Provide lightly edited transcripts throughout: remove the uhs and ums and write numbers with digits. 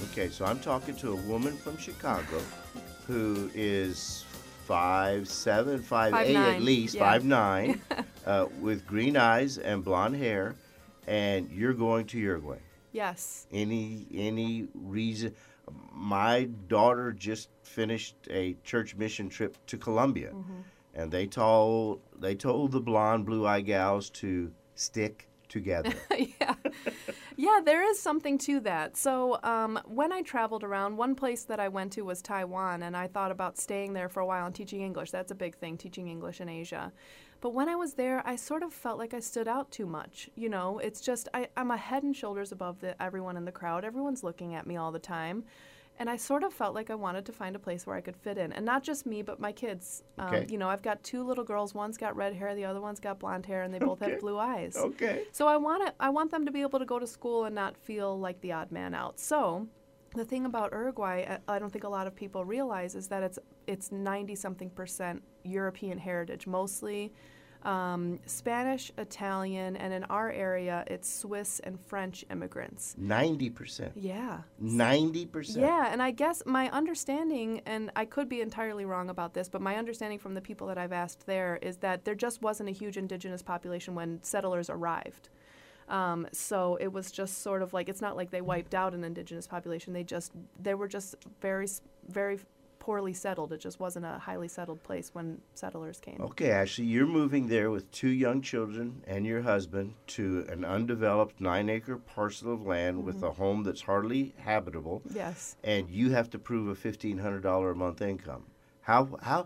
Okay, so I'm talking to a woman from Chicago who is 5'7", 5'8", at 5'9", least, yeah. 5'9", with green eyes and blonde hair, and you're going to Uruguay. Yes. Any reason? My daughter just finished a church mission trip to Colombia, and they told the blonde, blue-eyed gals to stick together. Yeah. Yeah, there is something to that. So when I traveled around, one place that I went to was Taiwan, and I thought about staying there for a while and teaching English. That's a big thing, teaching English in Asia. But when I was there, I sort of felt like I stood out too much. You know, it's just I'm a head and shoulders above everyone in the crowd. Everyone's looking at me all the time. And I sort of felt like I wanted to find a place where I could fit in. And not just me, but my kids. Okay. You know, I've got two little girls. One's got red hair, the other one's got blonde hair, and they both Okay. have blue eyes. Okay. So I want them to be able to go to school and not feel like the odd man out. So the thing about Uruguay, I don't think a lot of people realize, is that it's 90-something% European heritage, mostly Spanish, Italian, and in our area, it's Swiss and French immigrants. 90%. Yeah. 90%. Yeah, and I guess my understanding, and I could be entirely wrong about this, but my understanding from the people that I've asked there is that there just wasn't a huge indigenous population when settlers arrived. So it was just sort of like, it's not like they wiped out an indigenous population. They were just very, very poorly settled. It just wasn't a highly settled place when settlers came. Okay, Ashley, you're moving there with 2 young children and your husband to an undeveloped 9-acre parcel of land with a home that's hardly habitable. Yes. And you have to prove a $1,500 a month income. How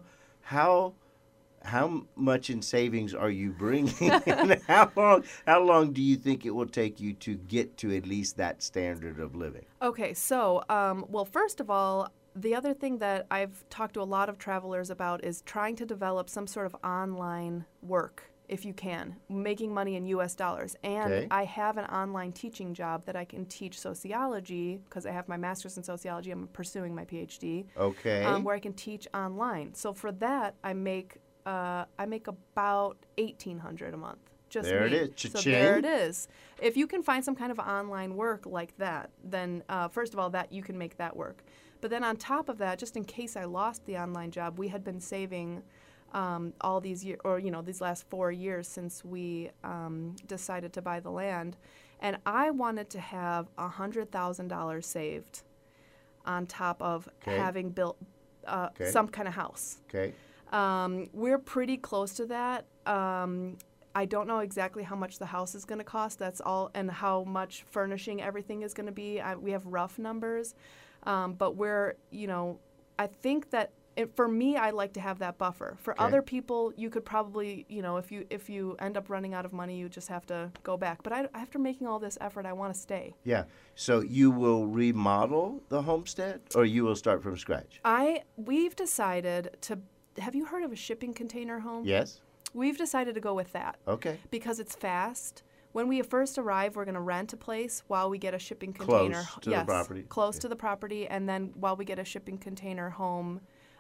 much in savings are you bringing? And how long do you think it will take you to get to at least that standard of living? Okay, so, well, first of all, the other thing that I've talked to a lot of travelers about is trying to develop some sort of online work, if you can, making money in U.S. dollars. And Okay. I have an online teaching job that I can teach sociology, because I have my master's in sociology. I'm pursuing my PhD. Okay. Where I can teach online. So for that, I make about $1,800 a month. Just There me. it is. So Cha-ching. there it is. If you can find some kind of online work like that, then first of all, that you can make that work. But then on top of that, just in case I lost the online job, we had been saving all these years, or these last 4 years since we decided to buy the land, and I wanted to have $100,000 saved on top of Okay. having built Okay. some kind of house. Okay. We're pretty close to that. I don't know exactly how much the house is going to cost. That's all, and how much furnishing everything is going to be. We have rough numbers, but I think that for me, I like to have that buffer. For Okay. other people, you could probably, if you end up running out of money, you just have to go back. But after making all this effort, I want to stay. Yeah. So you will remodel the homestead, or you will start from scratch? We've decided to. Have you heard of a shipping container home? Yes. We've decided to go with that. Okay. Because it's fast. When we first arrive, we're going to rent a place while we get a shipping container. Close to the property. Close to the property, and then while we get a shipping container home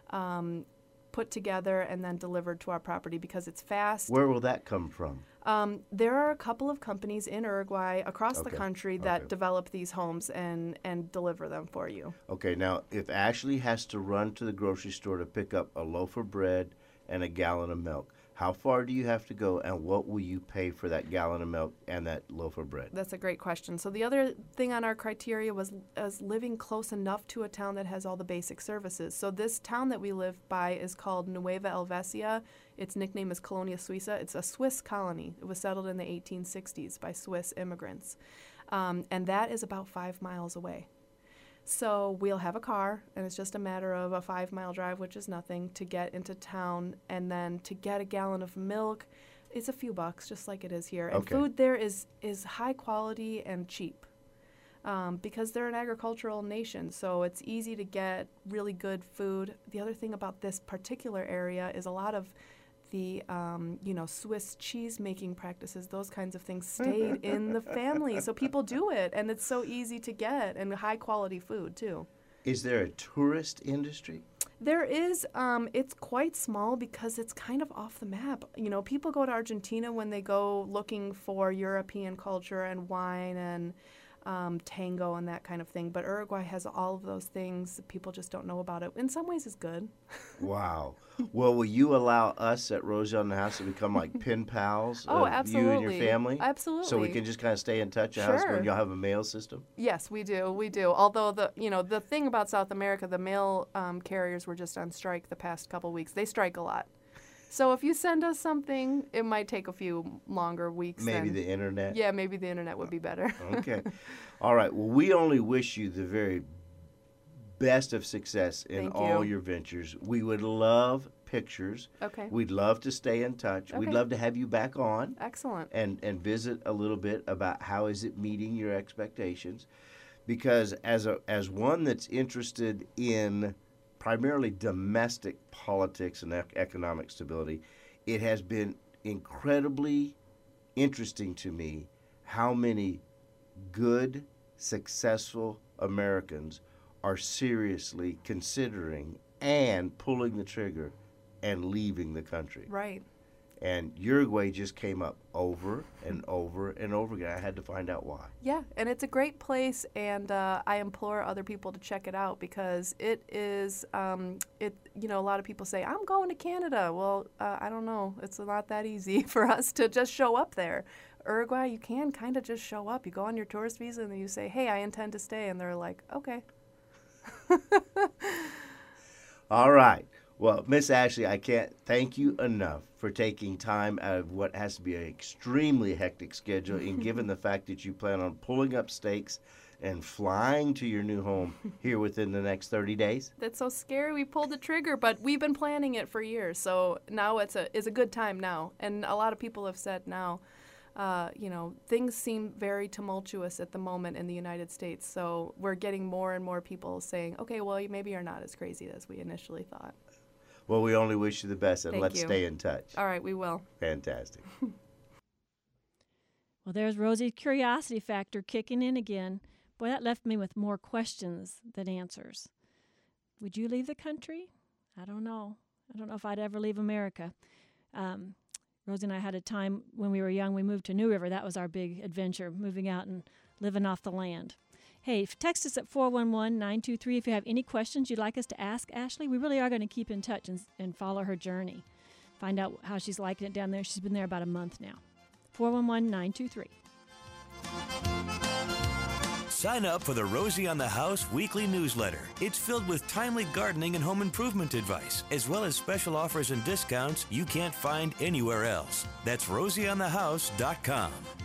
put together and then delivered to our property, because it's fast. Where will that come from? There are a couple of companies in Uruguay across the Okay. country that Okay. develop these homes and deliver them for you. Okay, now if Ashley has to run to the grocery store to pick up a loaf of bread and a gallon of milk, how far do you have to go, and what will you pay for that gallon of milk and that loaf of bread? That's a great question. So the other thing on our criteria was living close enough to a town that has all the basic services. So this town that we live by is called Nueva Helvecia. Its nickname is Colonia Suiza. It's a Swiss colony. It was settled in the 1860s by Swiss immigrants. And that is about 5 miles away. So we'll have a car, and it's just a matter of a 5-mile drive, which is nothing, to get into town. And then to get a gallon of milk, it's a few bucks, just like it is here. And Okay. food there is high quality and cheap, because they're an agricultural nation. So it's easy to get really good food. The other thing about this particular area is a lot of the Swiss cheese making practices, those kinds of things stayed in the family. So people do it, and it's so easy to get, and high quality food too. Is there a tourist industry? There is. It's quite small because it's kind of off the map. People go to Argentina when they go looking for European culture and wine and tango and that kind of thing. But Uruguay has all of those things. People just don't know about it. In some ways, it's good. Wow. Well, will you allow us at Rosie on the House to become like pen pals Oh, of absolutely. you and your family? Absolutely. So we can just kind of stay in touch. Your Sure. husband, you'll have a mail system? Yes, we do. We do. Although the thing about South America, the mail carriers were just on strike the past couple weeks. They strike a lot. So if you send us something, it might take a few longer weeks. Maybe the internet? Yeah, maybe the internet would be better. Okay. All right. Well, we only wish you the very best of success in Thank all you. your ventures. We would love pictures. Okay. We'd love to stay in touch. We'd Okay. love to have you back on Excellent. and visit a little bit about how is it meeting your expectations. Because as one that's interested in primarily domestic politics and economic stability, it has been incredibly interesting to me how many good, successful Americans are seriously considering and pulling the trigger and leaving the country. Right. And Uruguay just came up over and over and over again. I had to find out why. Yeah, and it's a great place, and I implore other people to check it out because it is. A lot of people say I'm going to Canada. Well, I don't know. It's not that easy for us to just show up there. Uruguay, you can kind of just show up. You go on your tourist visa, and then you say, "Hey, I intend to stay," and they're like, "Okay." All right. Well, Miss Ashley, I can't thank you enough for taking time out of what has to be an extremely hectic schedule, and given the fact that you plan on pulling up stakes and flying to your new home here within the next 30 days. That's so scary. We pulled the trigger, but we've been planning it for years. So now it's a good time now. And a lot of people have said now, things seem very tumultuous at the moment in the United States. So we're getting more and more people saying, okay, well, maybe you're not as crazy as we initially thought. Well, we only wish you the best, and Thank let's you. stay in touch. All right, we will. Fantastic. Well, there's Rosie's curiosity factor kicking in again. Boy, that left me with more questions than answers. Would you leave the country? I don't know. I don't know if I'd ever leave America. Rosie and I had a time when we were young, we moved to New River. That was our big adventure, moving out and living off the land. Hey, text us at 411-923 if you have any questions you'd like us to ask Ashley. We really are going to keep in touch and follow her journey. Find out how she's liking it down there. She's been there about a month now. 411-923. Sign up for the Rosie on the House weekly newsletter. It's filled with timely gardening and home improvement advice, as well as special offers and discounts you can't find anywhere else. That's rosieonthehouse.com.